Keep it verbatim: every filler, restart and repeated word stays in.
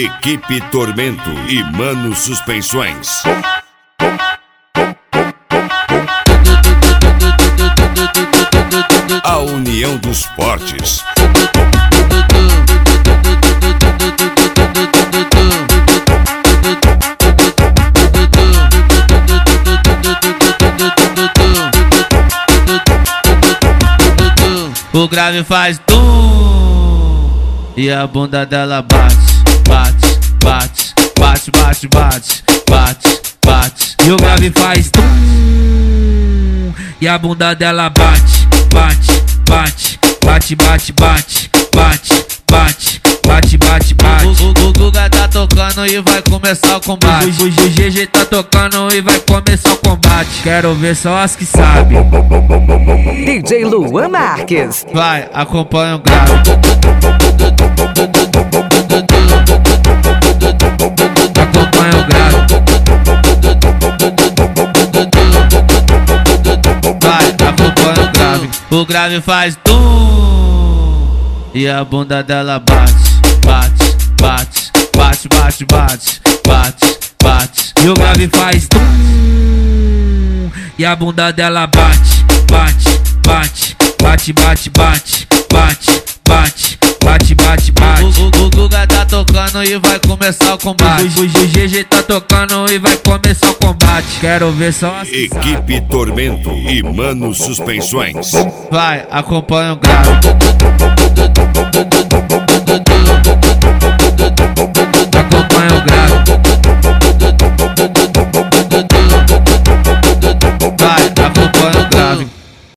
Equipe Tormento e Mano Suspensões. A união dos fortes. O grave faz tum e a bunda dela bate, bate, bate, bate, bate, bate, bate, bate. E o grave faz tum e a bunda dela bate, bate, bate, bate, bate, bate, bate, bate, bate, bate, bate. O, o, o Guga tá tocando e vai começar o combate. O, o, o G G tá tocando e vai começar o combate. Quero ver só as que sabem. D J Luan Marques. Vai, acompanha o grave. Acompanha o grave. Vai, acompanha o grave. O grave faz tum e a bunda dela bate, bate, bate, bate, bate, bate, bate, bate. E o grave faz tum e a bunda dela bate, bate, bate, bate, bate, bate, bate, bate, bate, bate, bate. O, o, o Guga tá tocando e vai começar o combate. O, o G G tá tocando e vai começar o combate. Quero ver só as que sabem. Equipe Tormento e Mano Suspensões. Vai, acompanha o grave.